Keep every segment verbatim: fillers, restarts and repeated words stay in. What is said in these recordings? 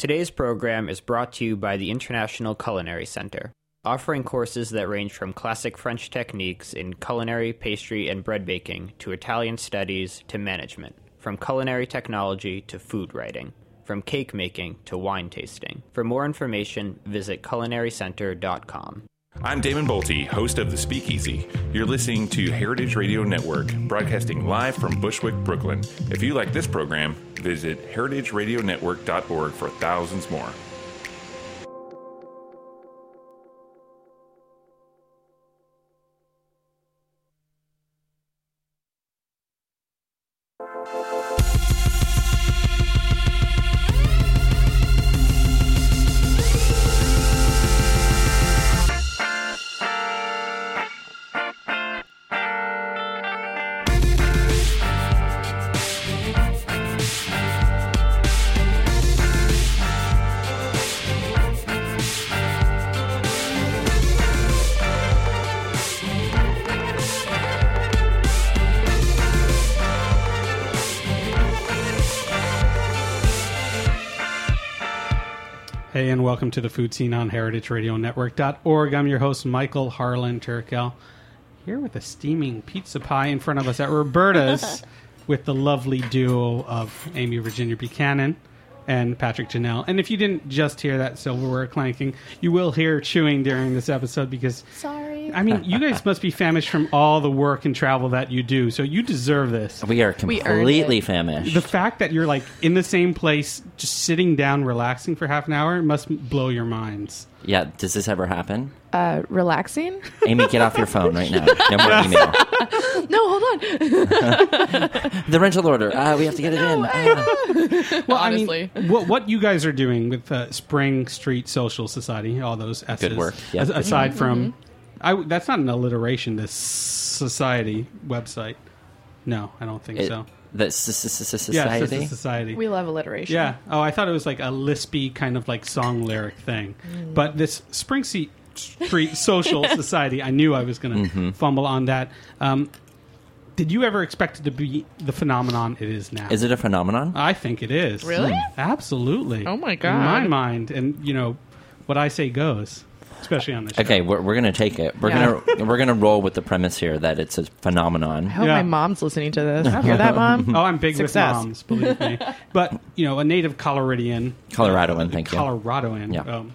Today's program is brought to you by the International Culinary Center, offering courses that range from classic French techniques in culinary, pastry, and bread baking to Italian studies to management, from culinary technology to food writing, from cake making to wine tasting. For more information, visit culinary center dot com. I'm Damon Bolte, host of The Speakeasy. You're listening to Heritage Radio Network, broadcasting live from Bushwick, Brooklyn. If you like this program, visit heritage radio network dot org for thousands more. Hey, and welcome to the Food Scene on heritage radio network dot org. I'm your host, Michael Harlan Turkel, here with a steaming pizza pie in front of us at Roberta's with the lovely duo of Amy Virginia Buchanan and Patrick Janelle. And if you didn't just hear that silverware clanking, you will hear chewing during this episode because... Sorry. I mean, you guys must be famished from all the work and travel that you do, so you deserve this. We are completely famished. The fact that you're like in the same place, just sitting down, relaxing for half an hour, must blow your minds. Yeah, does this ever happen? Uh, relaxing? Amy, get off your phone right now. No more email. No, hold on. The rental order. Uh, we have to get it no, in. Uh. Well, Honestly. I mean, what, what you guys are doing with uh, Spring Street Social Society, all those S's. Good work. Yep. As, aside Mm-hmm. from... I, that's not an alliteration, this society website. No, I don't think It, so. The s- s- s- society? Yeah, it's a society. We love alliteration. Yeah. Oh, I thought it was like a lispy kind of like song lyric thing. Mm. But this Spring Street Social Society, I knew I was going to mm-hmm. fumble on that. Um, did you ever expect it to be the phenomenon it is now? Is it a phenomenon? I think it is. Really? Mm. Absolutely. Oh, my God. In my mind, and you know, what I say goes. Especially on the show. Okay, we're, we're going to take it. We're Yeah. going to we're going to roll with the premise here that it's a phenomenon. I hope Yeah. my mom's listening to this. Hear that, Mom? Oh, I'm big Success. with moms, believe me. But, you know, a native Coloradian. Coloradoan, thank you. Coloradoan. Yeah. Um,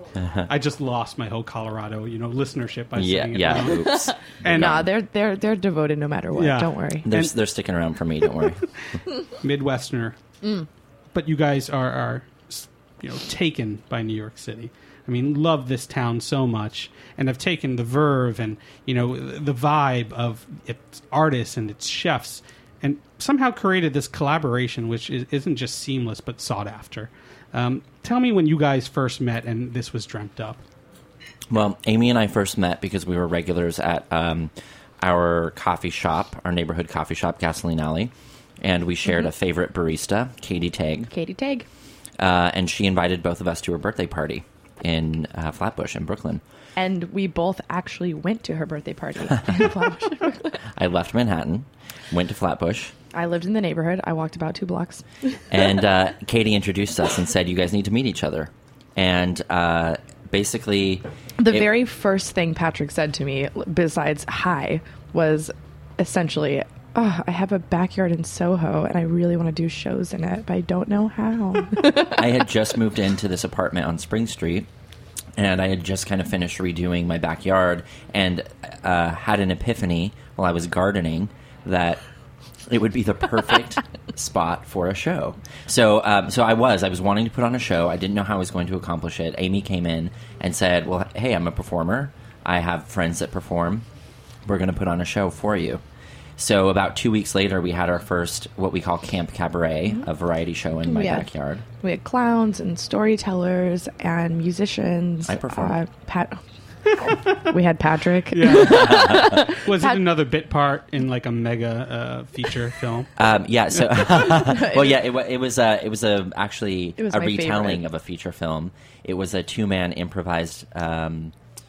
I just lost my whole Colorado, you know, listenership by Yeah, saying it yeah. wrong. Oops. And Nah, they're they're they're devoted no matter what. Yeah. Don't worry. They're, And- they're sticking around for me. Don't worry. Midwesterner. Mm. But you guys are, are, you know, taken by New York City. I mean, love this town so much, and have taken the verve and, you know, the vibe of its artists and its chefs, and somehow created this collaboration, which is, isn't just seamless but sought after. Um, tell me when you guys first met and this was dreamt up. Well, Amy and I first met because we were regulars at um, our coffee shop, our neighborhood coffee shop, Gasoline Alley, and we shared Mm-hmm. a favorite barista, Katie Tagg, Katie Tagg. uh, and she invited both of us to her birthday party in uh, Flatbush in Brooklyn. And we both actually went to her birthday party. in Flatbush. I left Manhattan, went to Flatbush, I lived in the neighborhood. I walked about two blocks. and uh, Katie introduced us and said, you guys need to meet each other. And uh, basically... The it- very first thing Patrick said to me, besides hi, was essentially, oh, I have a backyard in Soho and I really want to do shows in it, but I don't know how. I had just moved into this apartment on Spring Street, and I had just kind of finished redoing my backyard and uh, had an epiphany while I was gardening that it would be the perfect spot for a show. So um, so I was. I was wanting to put on a show. I didn't know how I was going to accomplish it. Amy came in and said, well, hey, I'm a performer. I have friends that perform. We're going to put on a show for you. So about two weeks later, we had our first, what we call Camp Cabaret, mm-hmm. a variety show in my yeah. backyard. We had clowns and storytellers and musicians. I performed. Uh, Pat- we had Patrick. Yeah. Was Pat- it another bit part in like a mega uh, feature film? Um, yeah. So, well, yeah. It, wa- it was. Uh, it was a actually It was a my retelling favorite. of a feature film. It was a two-man improvised um,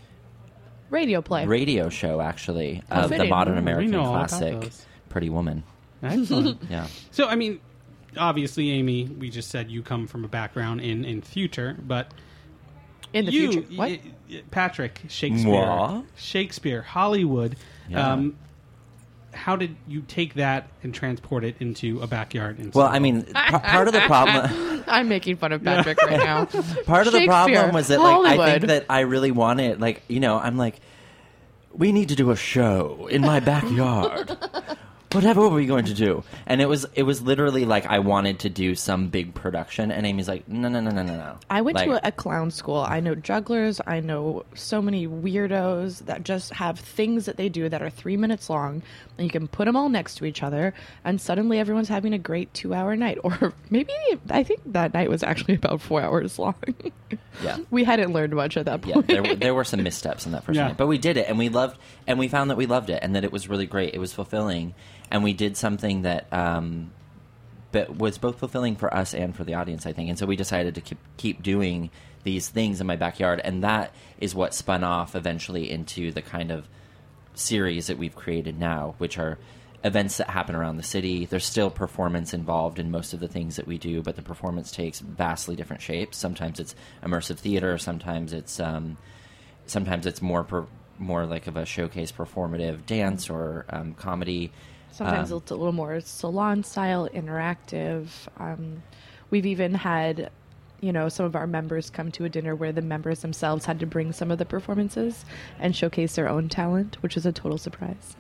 Radio play. radio show, actually, Oh, of the fitting. modern We American know all about classic those. Pretty Woman. Excellent. Yeah. So, I mean, obviously, Amy, we just said you come from a background in, in theater, but In the you, future. What? y- y- Patrick, Shakespeare, Moi? Shakespeare, Hollywood. Yeah. Um, how did you take that and transport it into a backyard? In Well, Soho? I mean, p- part of the problem. I'm making fun of Patrick right now. Part of the Shakespeare, problem was that, like, I Hollywood. think that I really wanted, like, you know, I'm like, we need to do a show in my backyard. Whatever are we going to do? And it was it was literally like I wanted to do some big production, and Amy's like, no, no, no, no, no, no. I went like, to a, a clown school. I know jugglers. I know so many weirdos that just have things that they do that are three minutes long, and you can put them all next to each other, and suddenly everyone's having a great two-hour night. Or maybe I think that night was actually about four hours long. Yeah. We hadn't learned much at that Yeah, point. there were, there were some missteps in that first Yeah. night, but we did it, and we loved, and we found that we loved it, and that it was really great. It was fulfilling, and we did something that, um, but was both fulfilling for us and for the audience, I think. And so we decided to keep keep doing these things in my backyard, and that is what spun off eventually into the kind of series that we've created now, which are events that happen around the city. There's still performance involved in most of the things that we do, but the performance takes vastly different shapes. Sometimes it's immersive theater, sometimes it's um, sometimes it's more per, more like of a showcase performative dance or um, comedy. Sometimes Um, it's a little more salon style, interactive. Um, we've even had, you know, some of our members come to a dinner where the members themselves had to bring some of the performances and showcase their own talent, which was a total surprise.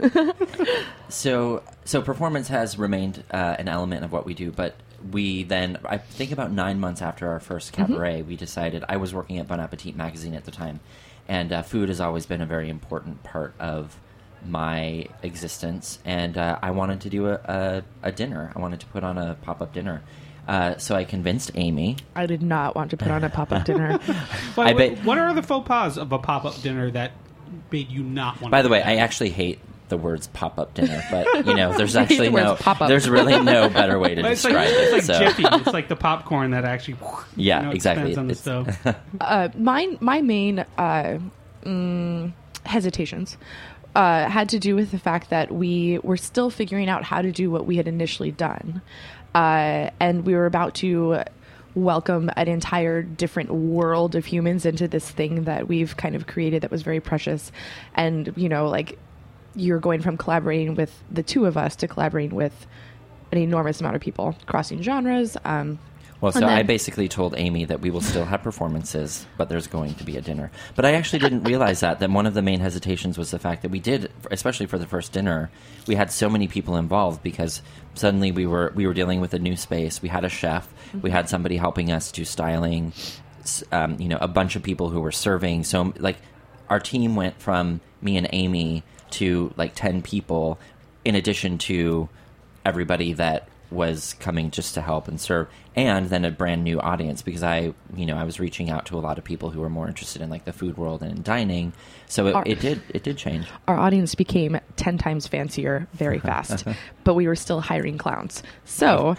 So, so performance has remained uh, an element of what we do, but we then, I think about nine months after our first cabaret, we decided, I was working at Bon Appetit magazine at the time, and uh, food has always been a very important part of my existence, and uh, I wanted to do a, a, a dinner. I wanted to put on a pop-up dinner. Uh, so I convinced Amy. I did not want to put on a pop-up dinner. But I what, bet- what are the faux pas of a pop-up dinner that made you not want By to the do way, that? I actually hate the words pop-up dinner, but, you know, there's actually The words no, pop-up. there's really no better way to But it's like, describe it's it. like so. Jiffy. It's like the popcorn that actually Yeah, you know, exactly. expands on the It's- stove. uh, my, my main uh, mm, hesitations uh, had to do with the fact that we were still figuring out how to do what we had initially done. Uh, and we were about to welcome an entire different world of humans into this thing that we've kind of created that was very precious. And, you know, like, you're going from collaborating with the two of us to collaborating with an enormous amount of people, crossing genres. Um, Well, so And then- I basically told Amy that we will still have performances, but there's going to be a dinner. But I actually didn't realize that, that one of the main hesitations was the fact that we did, especially for the first dinner, we had so many people involved because suddenly we were we were dealing with a new space. We had a chef. We had somebody helping us do styling, s- um, you know, a bunch of people who were serving. So, like, our team went from me and Amy to, like, ten people in addition to everybody that was coming just to help and serve, and then a brand new audience because I, you know, I was reaching out to a lot of people who were more interested in like the food world and in dining. So it, Our- it did it did change. our audience became ten times fancier very fast, but we were still hiring clowns. So,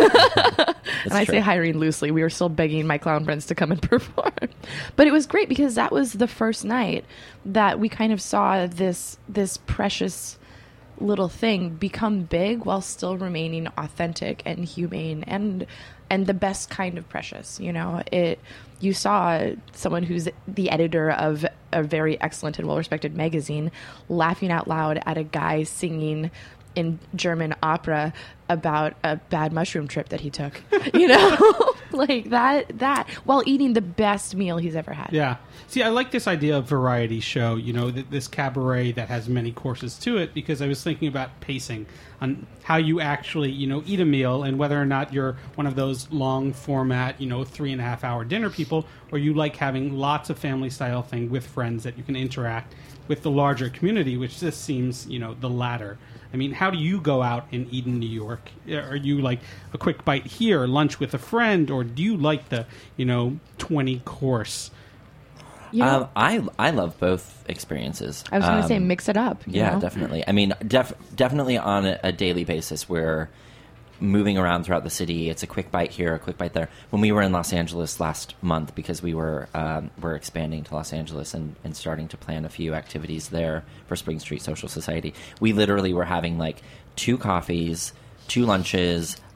and I true. say hiring loosely, we were still begging my clown friends to come and perform. But it was great because that was the first night that we kind of saw this this precious little thing become big while still remaining authentic and humane and and the best kind of precious. You know, it you saw someone who's the editor of a very excellent and well-respected magazine laughing out loud at a guy singing in German opera about a bad mushroom trip that he took. You know, like that that while eating the best meal he's ever had. Yeah. See, I like this idea of variety show, you know, th- this cabaret that has many courses to it, because I was thinking about pacing on how you actually, you know, eat a meal and whether or not you're one of those long format, you know, three and a half hour dinner people, or you like having lots of family style thing with friends that you can interact with the larger community, which just seems, you know, the latter. I mean, how do you go out and eat in New York? Are you like a quick bite here, lunch with a friend, or do you like the, you know, twenty course? You know, Um, I I love both experiences. I was going to Um, say mix it up. you Yeah, know? definitely. I mean, def- definitely on a, a daily basis, we're moving around throughout the city. It's a quick bite here, a quick bite there. When we were in Los Angeles last month, because we were um, we're expanding to Los Angeles and, and starting to plan a few activities there for Spring Street Social Society, we literally were having like two coffees, two lunches,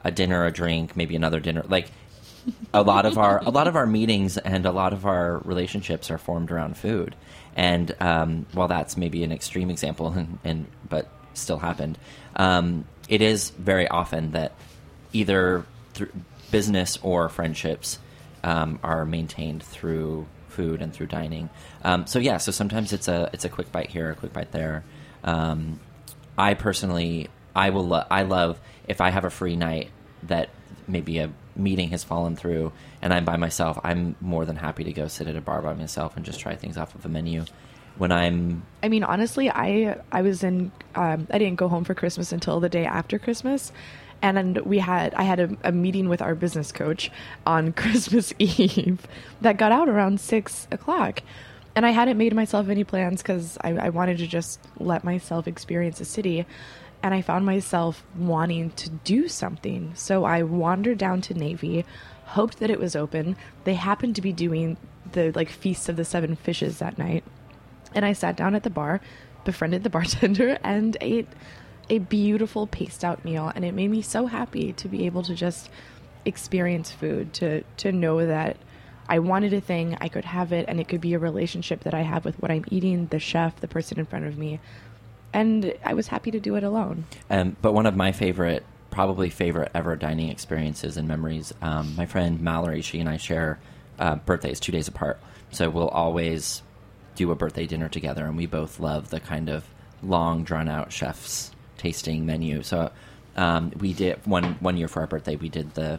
a dinner, a drink, maybe another dinner. Like a lot of our a lot of our meetings and a lot of our relationships are formed around food. And um, while that's maybe an extreme example, and, and but still happened, um, it is very often that either through business or friendships um, are maintained through food and through dining. Um, so yeah, so sometimes it's a it's a quick bite here, a quick bite there. Um, I personally, I will, lo- I love if I have a free night that maybe a meeting has fallen through and I'm by myself. I'm more than happy to go sit at a bar by myself and just try things off of a menu. When I'm, I mean, honestly, I I was in, um, I didn't go home for Christmas until the day after Christmas. And we had, I had a, a meeting with our business coach on Christmas Eve that got out around six o'clock. And I hadn't made myself any plans because I, I wanted to just let myself experience the city. And I found myself wanting to do something. So I wandered down to Navy, hoped that it was open. They happened to be doing the like Feast of the Seven Fishes that night. And I sat down at the bar, befriended the bartender, and ate a beautiful paced out meal. And it made me so happy to be able to just experience food, to to know that I wanted a thing, I could have it, and it could be a relationship that I have with what I'm eating, the chef, the person in front of me. And I was happy to do it alone. Um, but one of my favorite, probably favorite ever dining experiences and memories, um, my friend Mallory, she and I share uh, birthdays two days apart. So we'll always do a birthday dinner together, and we both love the kind of long, drawn-out chef's tasting menu. So um, we did one one year for our birthday. We did the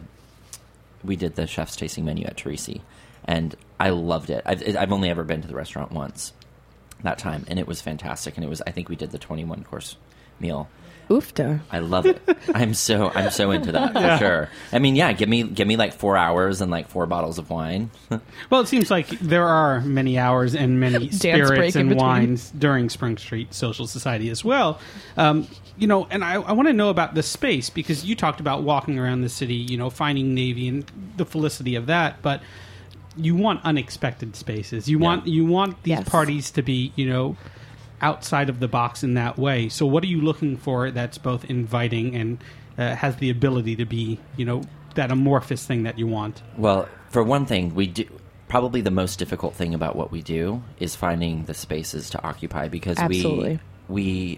we did the chef's tasting menu at Teresi, and I loved it. I've, I've only ever been to the restaurant once that time, and it was fantastic. And it was I think we did the twenty-one course meal. Oofta. I love it. I'm so I'm so into that for Yeah. sure. I mean, yeah, give me give me like four hours and like four bottles of wine. Well, it seems like there are many hours and many Dance spirits break in and between. wines during Spring Street Social Society as well. Um, you know, and I, I want to know about the space because you talked about walking around the city, you know, finding Navy and the felicity of that, but you want unexpected spaces. You Yeah. want you want these Yes. parties to be, you know, outside of the box in that way. So what are you looking for that's both inviting and uh, has the ability to be, you know, that amorphous thing that you want? Well, for one thing, we do probably the most difficult thing about what we do is finding the spaces to occupy because Absolutely. we we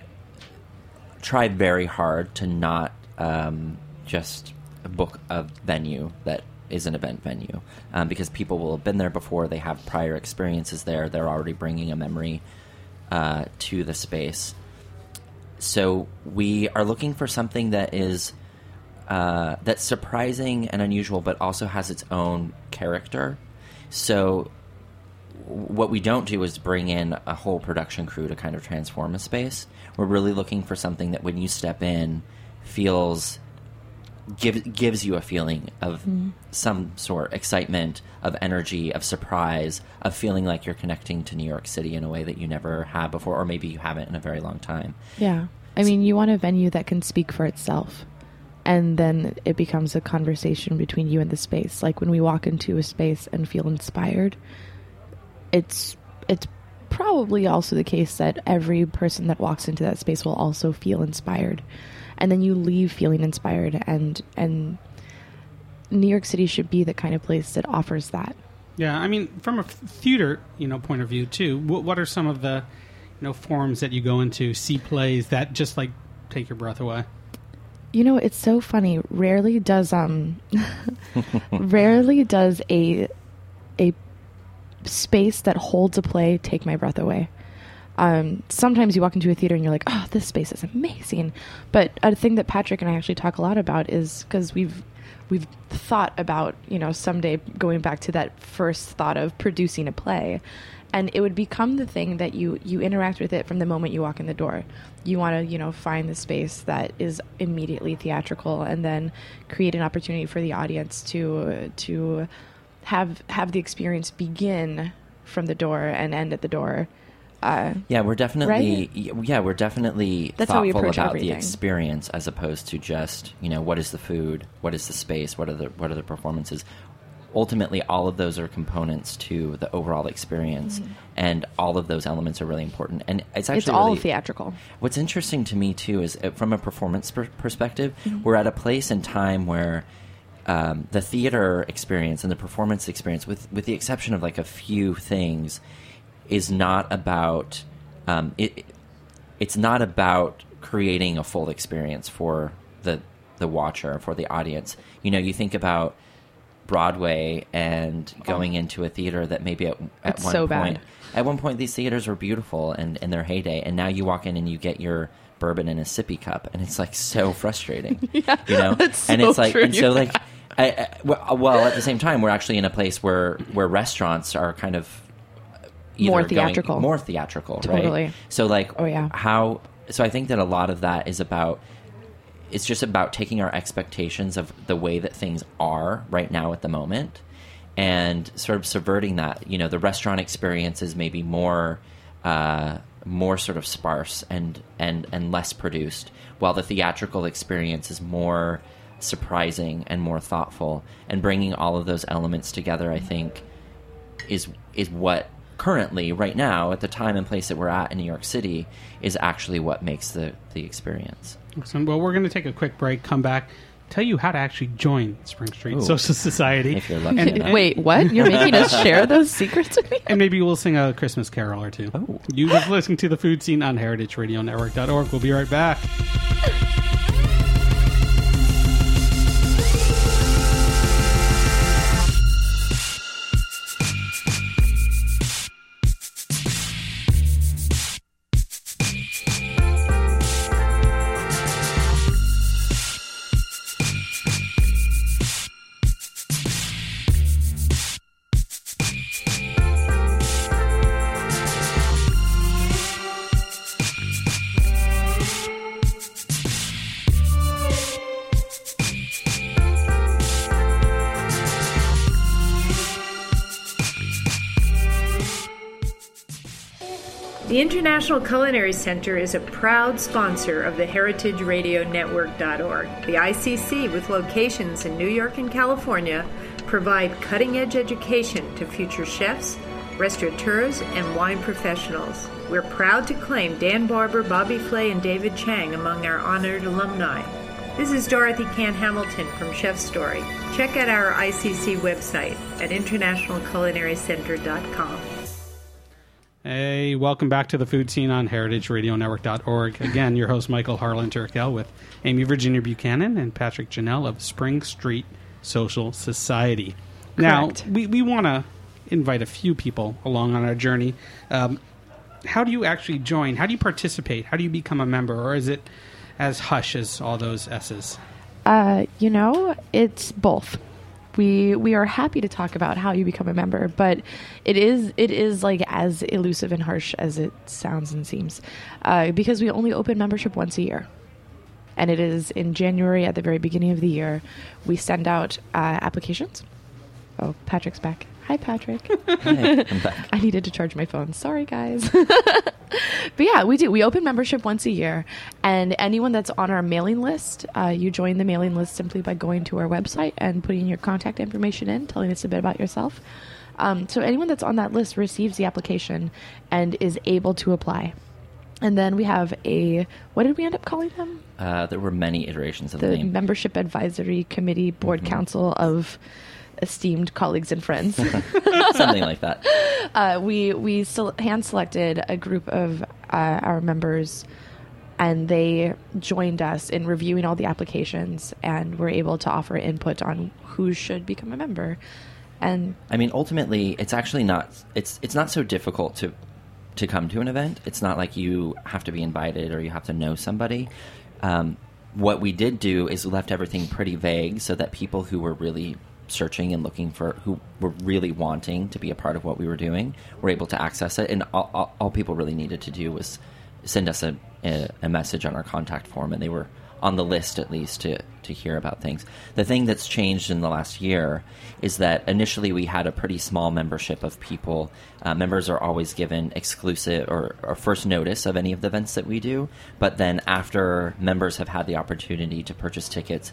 try very hard to not um, just book a venue that is an event venue um, because people will have been there before, they have prior experiences there, they're already bringing a memory uh, to the space. So we are looking for something that is uh, that's surprising and unusual, but also has its own character. So what we don't do is bring in a whole production crew to kind of transform a space. We're really looking for something that when you step in feels gives gives you a feeling of mm. some sort, excitement, of energy, of surprise, of feeling like you're connecting to New York City in a way that you never have before, or maybe you haven't in a very long time. Yeah. I mean, you want a venue that can speak for itself. And then it becomes a conversation between you and the space. Like when we walk into a space and feel inspired, it's it's probably also the case that every person that walks into that space will also feel inspired. And then you leave feeling inspired, and and New York City should be the kind of place that offers that. Yeah, I mean, from a theater, you know, point of view too. What, what are some of the, you know, forums that you go into, see plays that just like take your breath away? You know, it's so funny. Rarely does um, rarely does a a space that holds a play take my breath away. Um, sometimes you walk into a theater and you're like, oh, this space is amazing. But a thing that Patrick and I actually talk a lot about is because we've we've thought about, you know, someday going back to that first thought of producing a play. And it would become the thing that you, you interact with it from the moment you walk in the door. You want to, you know, find the space that is immediately theatrical and then create an opportunity for the audience to to have have the experience begin from the door and end at the door. Uh, yeah, we're definitely right? yeah, we're definitely That's how we thoughtful approach about everything. the experience as opposed to just, you know, what is the food, what is the space, what are the what are the performances. ultimately all of those are components to the overall experience, mm-hmm. and all of those elements are really important. And it's actually it's all really, theatrical. What's interesting to me too is uh, from a performance per- perspective, mm-hmm. we're at a place in time where um, the theater experience and the performance experience, with with the exception of like a few things, is not about um, it. It's not about creating a full experience for the the watcher, for the audience. You know, you think about Broadway and going oh. into a theater that maybe at, at one so point, bad. at one point these theaters were beautiful and in their heyday, and now you walk in and you get your bourbon in a sippy cup, and it's like so frustrating. yeah, you know, that's and so it's like, true. and so like, I, I, well, at the same time, we're actually in a place where where restaurants are kind of either more going, theatrical, more theatrical, totally. right? So like, oh yeah, how? So I think that a lot of that is about. It's just about taking our expectations of the way that things are right now at the moment and sort of subverting that. You know, the restaurant experience is maybe more uh, more sort of sparse and, and, and less produced, while the theatrical experience is more surprising and more thoughtful. And bringing all of those elements together, I think, is is what currently, right now, at the time and place that we're at in New York City, is actually what makes the, the experience. Excellent. Well, we're going to take a quick break, come back, tell you how to actually join Spring Street Ooh. Social Society. If you're lucky and, enough. Wait, what? You're making us share those secrets with me? And maybe we'll sing a Christmas carol or two. Oh. You guys listening to The Food Scene on heritage radio network dot org. We'll be right back. The International Culinary Center is a proud sponsor of the heritage radio network dot org. The I C C, with locations in New York and California, provide cutting-edge education to future chefs, restaurateurs, and wine professionals. We're proud to claim Dan Barber, Bobby Flay, and David Chang among our honored alumni. This is Dorothy Can Hamilton from Chef Story. Check out our I C C website at international culinary center dot com. Hey, welcome back to The Food Scene on heritage radio network dot org. Again, your host, Michael Harlan Turkel, with Amy Virginia Buchanan and Patrick Janelle of Spring Street Social Society. Correct. Now, we, we want to invite a few people along on our journey. Um, how do you actually join? How do you participate? How do you become a member? Or is it as hush as all those S's? Uh, you know, it's both. We we are happy to talk about how you become a member, but it is it is like as elusive and harsh as it sounds and seems, uh, because we only open membership once a year, and it is in January at the very beginning of the year. We send out uh, applications. Oh, Patrick's back. Hi, Patrick. Hey, I'm back. I needed to charge my phone. Sorry, guys. But yeah, we do. We open membership once a year, and anyone that's on our mailing list, uh, you join the mailing list simply by going to our website and putting your contact information in, telling us a bit about yourself. Um, so anyone that's on that list receives the application and is able to apply. And then we have a, what did we end up calling them? Uh, there were many iterations of the, The name. Membership Advisory Committee Board Mm-hmm. Council of esteemed colleagues and friends. Something like that. Uh, we we still hand selected a group of uh, our members, and they joined us in reviewing all the applications, and were able to offer input on who should become a member. And I mean, ultimately, it's actually not. It's it's not so difficult to to come to an event. It's not like you have to be invited or you have to know somebody. Um, what we did do is we left everything pretty vague so that people who were really searching and looking for, who were really wanting to be a part of what we were doing, were able to access it. And all, all, all people really needed to do was send us a, a, a message on our contact form, and they were on the list at least to, to hear about things. The thing that's changed in the last year is that initially we had a pretty small membership of people. Uh, members are always given exclusive or, or first notice of any of the events that we do, but then after members have had the opportunity to purchase tickets,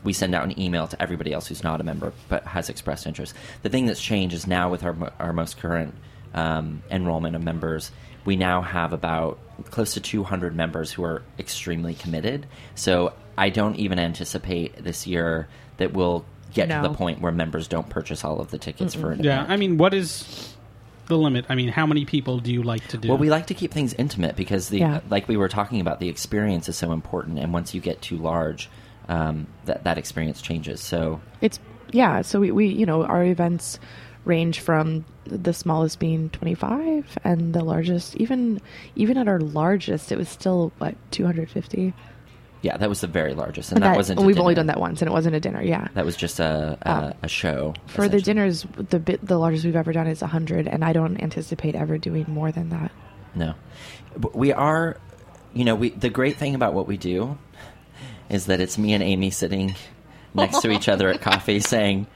we send out an email to everybody else who's not a member but has expressed interest. The thing that's changed is now with our our most current um, enrollment of members, we now have about close to two hundred members who are extremely committed. So I don't even anticipate this year that we'll get No. to the point where members don't purchase all of the tickets for an Yeah, event. I mean, what is the limit? I mean, how many people do you like to do? Well, we like to keep things intimate because, the Yeah. like we were talking about, the experience is so important. And once you get too large, um, that that experience changes. So It's yeah. So we, we you know our events range from the smallest being twenty-five and the largest, even even at our largest, it was still what two hundred fifty. yeah, that was the very largest, and that, wasn't. a We've only dinner. done that once, and it wasn't a dinner. Yeah. That was just a a, Um, a show For the essentially. dinners, the bit, the largest we've ever done is one hundred, and I don't anticipate ever doing more than that. No, But we are. You know, we the great thing about what we do is that it's me and Amy sitting next to each other at coffee, saying,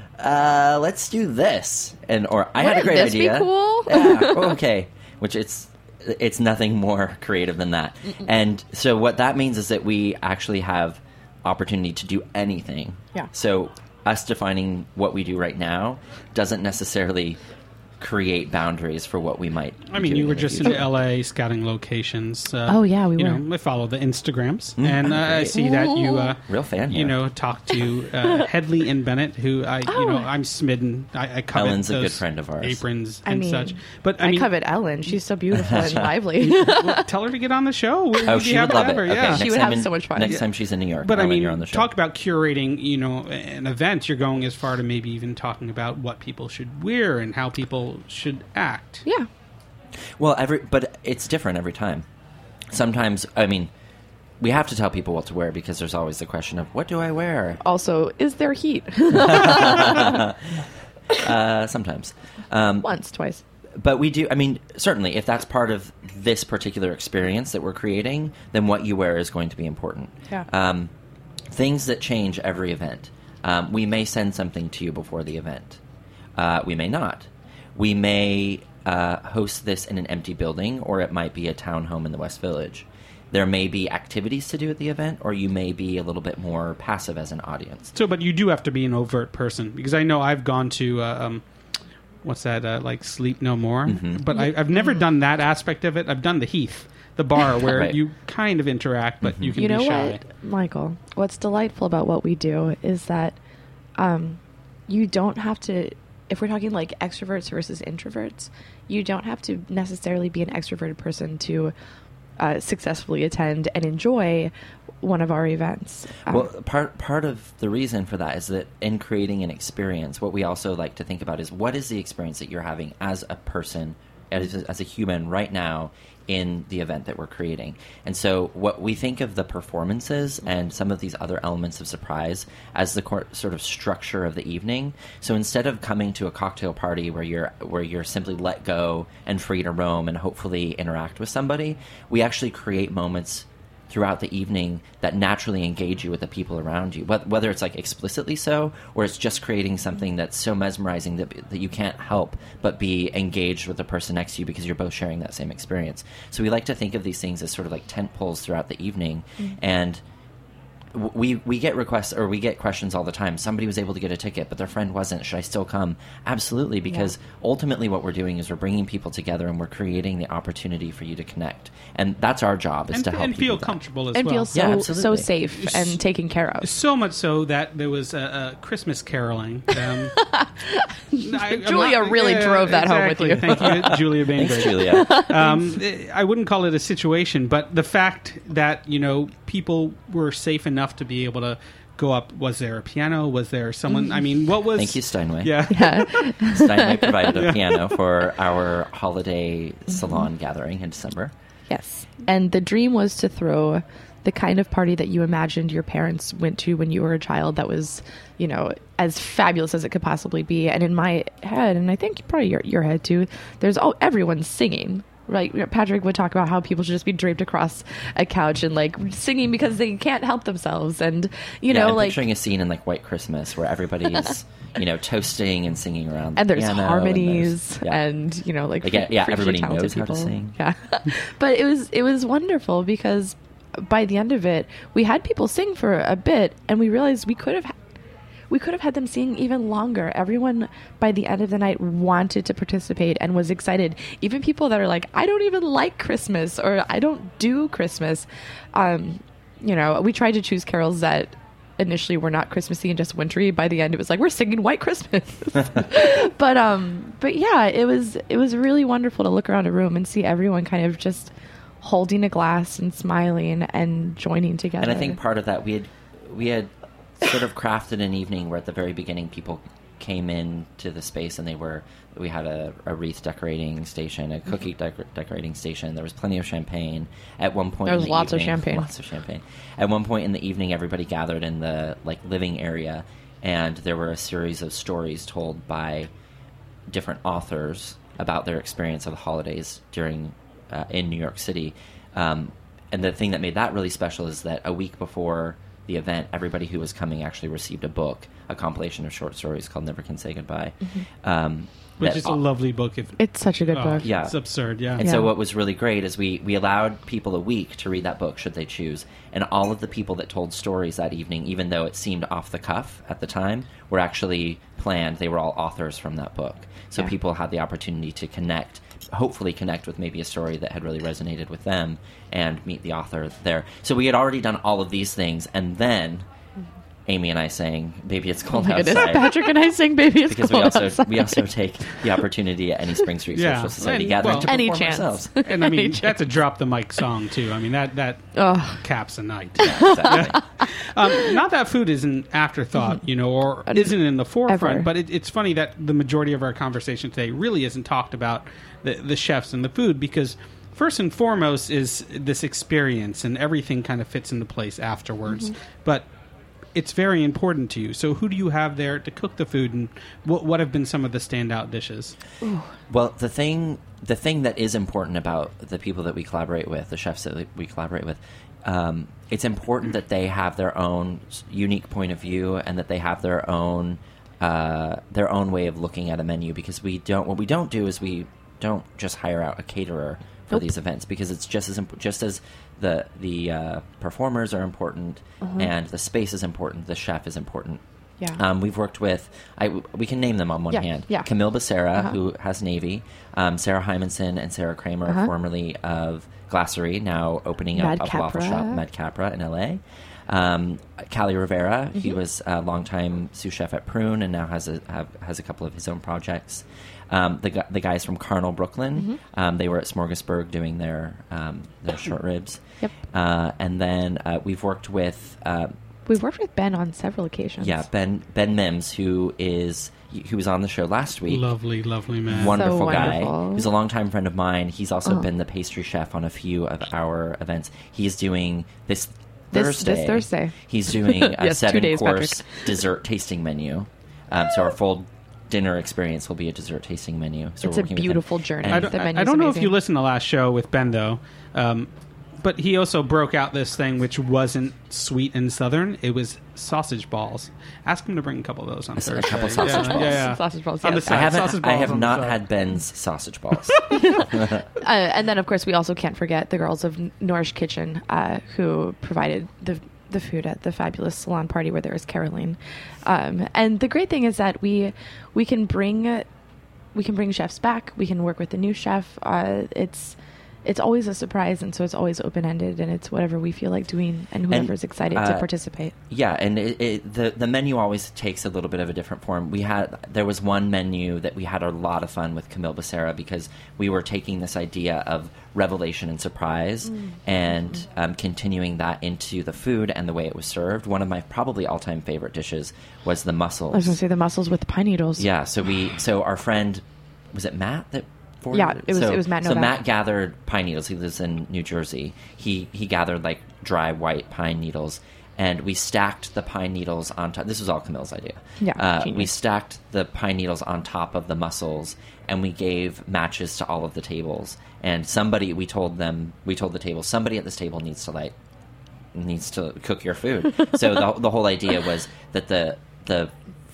uh, "Let's do this," and or I had a Wouldn't great this be idea. cool? Yeah, okay. Which it's it's nothing more creative than that. And so what that means is that we actually have opportunity to do anything. Yeah. So us defining what we do right now doesn't necessarily create boundaries for what we might. I be mean, doing you were in the just future. in L A scouting locations. Uh, Oh, yeah, we you were. know, I follow the Instagrams, and uh, I great. see that you, uh, Real fan you here. know, talk to uh, Headley and Bennett, who I, you know, Oh. I'm smitten. I, I covet Ellen's a those good friend of ours. Aprons I and mean, such. But I I, mean, covet Ellen. She's so beautiful and lively. well, tell her to get on the show. We'd Oh, be she happy would to love have it. her, Okay, yeah. next She would time have in- so much fun. Next Yeah. time she's in New York, But I Ellen, mean, you're on the show. talk about curating, you know, an event. You're going as far to maybe even talking about what people should wear and how people should act. Yeah. Well, every but it's different every time. Sometimes, I mean, we have to tell people what to wear because there's always the question of what do I wear. Also, is there heat? Uh, sometimes, um, Once, twice. but we do. I mean, certainly, if that's part of this particular experience that we're creating, then what you wear is going to be important. Yeah. Um, things that change every event. Um, we may send something to you before the event. Uh, we may not. We may uh, host this in an empty building, or it might be a townhome in the West Village. There may be activities to do at the event, or you may be a little bit more passive as an audience. So, but you do have to be an overt person because I know I've gone to uh, um, what's that uh, like Sleep No More, Mm-hmm. but I, I've never done that aspect of it. I've done the Heath, the bar where Right. you kind of interact, but you can You know be shy. what, Michael? What's delightful about what we do is that um, you don't have to. If we're talking like extroverts versus introverts, you don't have to necessarily be an extroverted person to uh, successfully attend and enjoy one of our events. Um, Well, part part of the reason for that is that in creating an experience, what we also like to think about is what is the experience that you're having as a person, as a, as a human right now in the event that we're creating. And so what we think of the performances and some of these other elements of surprise as the cor- sort of structure of the evening. So instead of coming to a cocktail party where you're where you're simply let go and free to roam and hopefully interact with somebody, we actually create moments throughout the evening that naturally engage you with the people around you, Wh- whether it's like explicitly so, or it's just creating something that's so mesmerizing that, that you can't help but be engaged with the person next to you because you're both sharing that same experience. So we like to think of these things as sort of like tent poles throughout the evening. And w- we we get requests or we get questions all the time. Somebody was able to get a ticket, but their friend wasn't. Should I still come? Absolutely, because ultimately what we're doing is we're bringing people together and we're creating the opportunity for you to connect. And that's our job, is and, to help and you feel do that. comfortable as and well. feel so Yeah, so absolutely. safe and taken care of. So much so that there was a, a Christmas caroling. Um, I- I'm Julia really drove that home with exactly. you. Thank you, Julia Bainbridge. Thanks, Julia. um, I wouldn't call it a situation, but the fact that, you know, people were safe enough to be able to go up. Was there a piano? Was there someone? I mean, what was? Thank you, Steinway. Yeah. Yeah. Steinway provided a piano for our holiday salon gathering in December. Yes. And the dream was to throw the kind of party that you imagined your parents went to when you were a child that was, you know, as fabulous as it could possibly be. And in my head, and I think probably your, your head too, there's, oh, everyone's singing. Right, Patrick would talk about how people should just be draped across a couch and like singing because they can't help themselves, and you yeah, know, I'm like, picturing a scene in like White Christmas where everybody's, you know, toasting and singing around. and the there's piano harmonies, and, there's- yeah. and you know, like, Like, yeah, yeah, freakishly everybody talented knows how to people. sing. Yeah, but it was it was wonderful because by the end of it, we had people sing for a bit, and we realized we could have ha- we could have had them sing even longer. Everyone by the end of the night wanted to participate and was excited. Even people that are like, I don't even like Christmas, or I don't do Christmas. Um, you know, we tried to choose carols that initially were not Christmassy and just wintry. By the end, it was like, we're singing White Christmas. but um, but yeah, it was it was really wonderful to look around a room and see everyone kind of just holding a glass and smiling and joining together. And I think part of that, we had we had sort of crafted an evening where at the very beginning people came in to the space and they were we had a, a wreath decorating station, a cookie decor- decorating station. There was plenty of champagne. At one point, there was in the lots evening, of champagne. Lots of champagne. At one point in the evening, everybody gathered in the like living area, and there were a series of stories told by different authors about their experience of the holidays during uh, in New York City. Um, and the thing that made that really special is that a week before the event, everybody who was coming actually received a book, a compilation of short stories called Never Can Say Goodbye. Mm-hmm. Um, Which that- is a lovely book. If, It's such a good oh, book. Yeah. It's absurd, yeah. And Yeah. so what was really great is we, we allowed people a week to read that book should they choose. And all of the people that told stories that evening, even though it seemed off the cuff at the time, were actually planned. They were all authors from that book. So Yeah. people had the opportunity to connect, hopefully connect with maybe a story that had really resonated with them and meet the author there. So we had already done all of these things, and then Amy and I sang Baby It's Cold Oh my goodness. Outside. Patrick and I sing Baby It's Because we Cold also Outside. we also take the opportunity at any Spring Street Yeah. Social Society And, gathering well, to Any perform chance. ourselves. And I mean, Any that's a drop the mic song, too. I mean, that, that Ugh. caps a night. Exactly. Um, not that food is an afterthought, you know, or isn't in the forefront, Ever. but it, it's funny that the majority of our conversation today really isn't talked about the, the chefs and the food, because first and foremost is this experience, and everything kind of fits into place afterwards. But it's very important to you. So who do you have there to cook the food, and what, what have been some of the standout dishes? Well, the thing the thing that is important about the people that we collaborate with, the chefs that we collaborate with, um, it's important that they have their own s- unique point of view, and that they have their own uh, their own way of looking at a menu. Because we don't, what we don't do is we don't just hire out a caterer for Nope. these events, because it's just as imp- just as the the uh, performers are important, and the space is important, the chef is important. Yeah. Um, we've worked with, I, we can name them on one Yeah, hand. yeah. Camille Becerra, Uh-huh. who has Navy, um, Sarah Hymanson and Sarah Kramer, Uh-huh. formerly of Glasserie, now opening Mad up a waffle Capra. shop, Mad Capra in L A. Um, Callie Rivera, he Mm-hmm. was a longtime sous chef at Prune and now has a have, has a couple of his own projects. Um, the gu- the guys from Carnal Brooklyn, Mm-hmm. um, they were at Smorgasburg doing their um, their short ribs. Yep. Uh, and then uh, we've worked with. Uh, We've worked with Ben on several occasions. yeah, Ben Ben Mims, who is who was on the show last week. Lovely, lovely man. Wonderful So guy. wonderful. He's a longtime friend of mine. He's also Oh. been the pastry chef on a few of our events. He's doing this This- Thursday. this Thursday. He's doing a Yes, two seven days, course Patrick. dessert tasting menu. Um, so our full dinner experience will be a dessert tasting menu. So It's we're a working with him. beautiful journey. And- I don't, The I- menu's I don't know if amazing. you listened to the last show with Ben, though, um, but he also broke out this thing which wasn't sweet and southern. It was sausage balls. Ask him to bring a couple of those on A Thursday. couple sausage yeah, balls. Yeah, yeah. Sausage balls, On the yes. side. I haven't. sausage I balls have on the not side. had Ben's sausage balls. Uh, and then, of course, we also can't forget the girls of Nourish Kitchen, uh, who provided the the food at the fabulous salon party where there was Caroline. Um, and the great thing is that we we can bring we can bring chefs back. We can work with the new chef. Uh, it's it's always a surprise, and so it's always open ended, and it's whatever we feel like doing, and whoever's excited to uh, participate. Yeah, and it, it, the the menu always takes a little bit of a different form. We had there was one menu that we had a lot of fun with Camille Becerra, because we were taking this idea of revelation and surprise and um, continuing that into the food and the way it was served. One of my probably all time favorite dishes was the mussels. I was going to say the mussels with pine needles. Yeah, so we so our friend, was it Matt that forwarded Yeah, it was- so, it was Matt So Novak. Matt gathered pine needles. He lives in New Jersey. He he gathered like dry white pine needles, and we stacked the pine needles on top. This was all Camille's idea. Yeah, uh, we genius. stacked the pine needles on top of the mussels, and we gave matches to all of the tables. And somebody, we told them, we told the table, somebody at this table needs to light needs to cook your food. So the the whole idea was that the the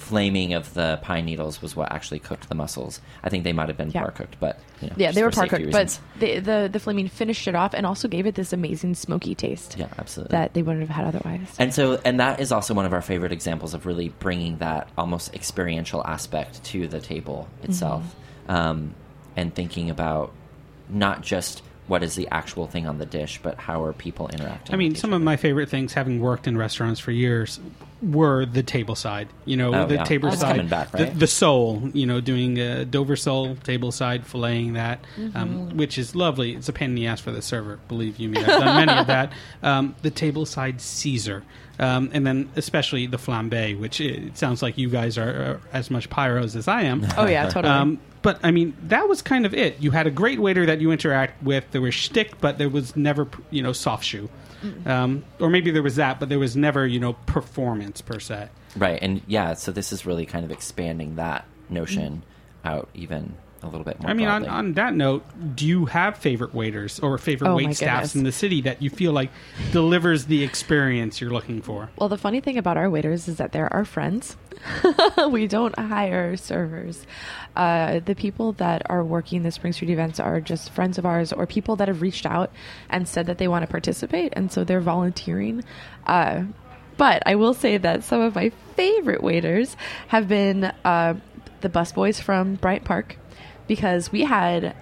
flaming of the pine needles was what actually cooked the mussels. I think they might have been Yeah. par cooked, but you know, Yeah, just they were for par safety cooked, but reasons. the, the the flaming finished it off and also gave it this amazing smoky taste Yeah, absolutely. that they wouldn't have had otherwise. And so, and that is also one of our favorite examples of really bringing that almost experiential aspect to the table itself, Mm-hmm. um, and thinking about not just what is the actual thing on the dish, but how are people interacting. I mean, with each some of my favorite things, having worked in restaurants for years, were the table side. You know, Oh, the yeah. table That's side, coming back, the, right? the sole. You know, doing uh, Dover sole table side, filleting that, um, which is lovely. It's a pain in the ass for the server. Believe you me, I've done many of that. Um, the table side Caesar, um, and then especially the flambe, which it sounds like you guys are, are as much pyros as I am. Oh yeah, totally. Um, but I mean, that was kind of it. You had a great waiter that you interact with. There was shtick, but there was never, you know, soft shoe, um, or maybe there was that, but there was never, you know, performance per se. Right, and yeah, so this is really kind of expanding that notion out even a little bit more. I mean, on, broadly. on that note, do you have favorite waiters or favorite Oh, wait my staffs goodness. in the city that you feel like delivers the experience you're looking for? Well, the funny thing about our waiters is that they're our friends. We don't hire servers. Uh, the people that are working the Spring Street events are just friends of ours or people that have reached out and said that they want to participate, and so they're volunteering. Uh, but I will say that some of my favorite waiters have been uh, the busboys from Bryant Park, because we had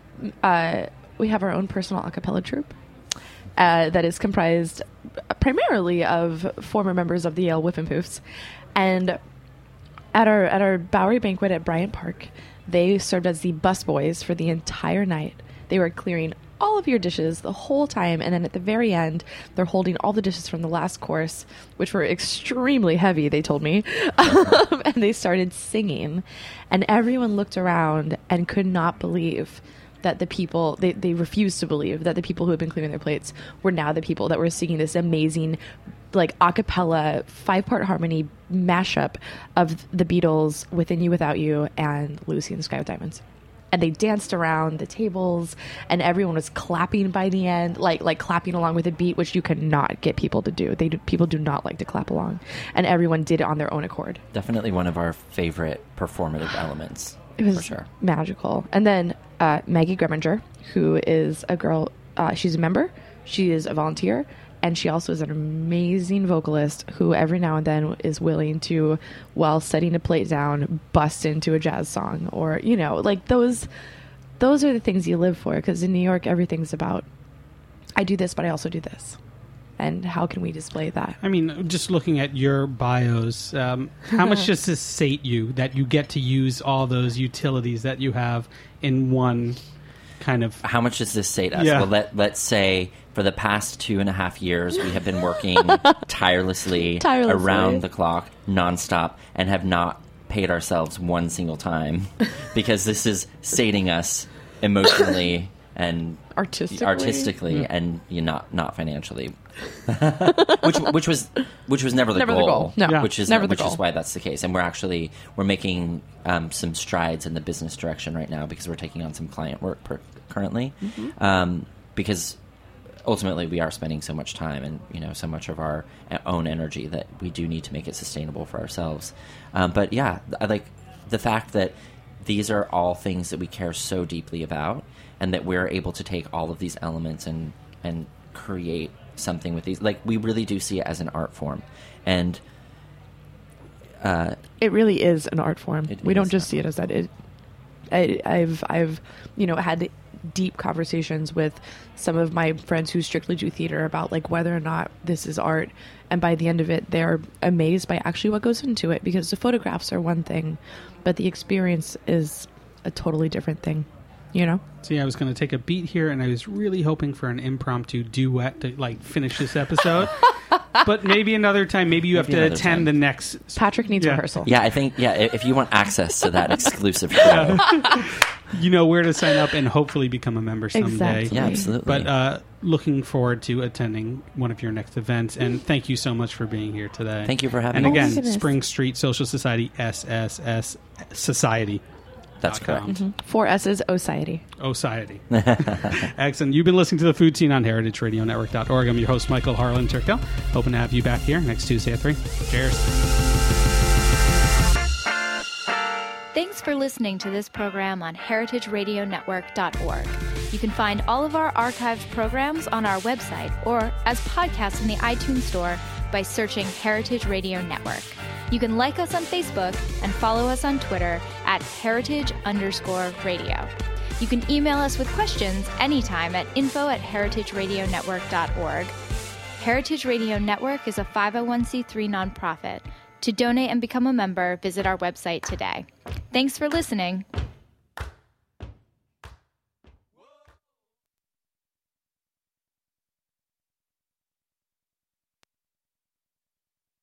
uh, we have our own personal a cappella troupe. Uh, that is comprised primarily of former members of the Yale Whiffenpoofs. And at our at our Bowery banquet at Bryant Park, they served as the busboys for the entire night. They were clearing all of your dishes the whole time, and then at the very end, they're holding all the dishes from the last course, which were extremely heavy, they told me. Um, and they started singing, and everyone looked around and could not believe that the people, they, they refused to believe that the people who had been clearing their plates were now the people that were singing this amazing, like, a cappella, five-part harmony mashup of the Beatles, Within You, Without You, and Lucy in the Sky with Diamonds. And they danced around the tables, and everyone was clapping by the end, like like clapping along with a beat, which you cannot get people to do. They do, people do not like to clap along, and everyone did it on their own accord. Definitely one of our favorite performative elements. It was for sure. magical. And then uh, Maggie Greminger, who is a girl, uh, she's a member, she is a volunteer, and she also is an amazing vocalist who every now and then is willing to, while setting a plate down, bust into a jazz song, or, you know, like those those are the things you live for, because in New York everything's about, I do this but I also do this, and how can we display that? I mean, just looking at your bios, um, how much does this sate you that you get to use all those utilities that you have in one kind of... How much does this say to us? Yeah. Well, let, let's say for the past two and a half years, we have been working tirelessly, Tirelessly. around the clock, nonstop, and have not paid ourselves one single time because this is sating us emotionally and Artistically? artistically, and you know, not not financially. which which was which was never the Never the goal. goal. No. Yeah. Which is Never the which goal. is why that's the case. And we're actually we're making um, some strides in the business direction right now because we're taking on some client work per, currently. Mm-hmm. Um, because ultimately we are spending so much time and you know so much of our own energy that we do need to make it sustainable for ourselves. Um, but yeah, I like the fact that these are all things that we care so deeply about, and that we're able to take all of these elements and and create something with these. Like, we really do see it as an art form, and uh, It really is an art form. It we don't is just an see it as that. It, I, I've, I've, you know, had deep conversations with some of my friends who strictly do theater about like whether or not this is art, and by the end of it, they're amazed by actually what goes into it, because the photographs are one thing, but the experience is a totally different thing. You know? See, I was going to take a beat here, and I was really hoping for an impromptu duet to like finish this episode. But maybe another time. Maybe you Maybe have to another attend time. the next. Patrick needs Yeah. rehearsal. yeah, I think yeah, if you want access to that exclusive show, You know where to sign up and hopefully become a member someday. Exactly. yeah, absolutely. But uh, looking forward to attending one of your next events, and thank you so much for being here today. Thank you for having And me. Oh my again, goodness. Spring Street Social Society, S S S Society. That's correct. Mm-hmm. Four S's, Society. Society. Excellent. You've been listening to the Food Scene on heritage radio network dot org. I'm your host, Michael Harlan Turkel. Hoping to have you back here next Tuesday at three. Cheers. for listening to this program on heritage radio network dot org. You can find all of our archived programs on our website or as podcasts in the iTunes Store by searching Heritage Radio Network. You can like us on Facebook and follow us on Twitter at heritage underscore radio. You can email us with questions anytime at info at heritage radio network dot org. Heritage Radio Network is a five oh one c three nonprofit. To donate and become a member, visit our website today. Thanks for listening.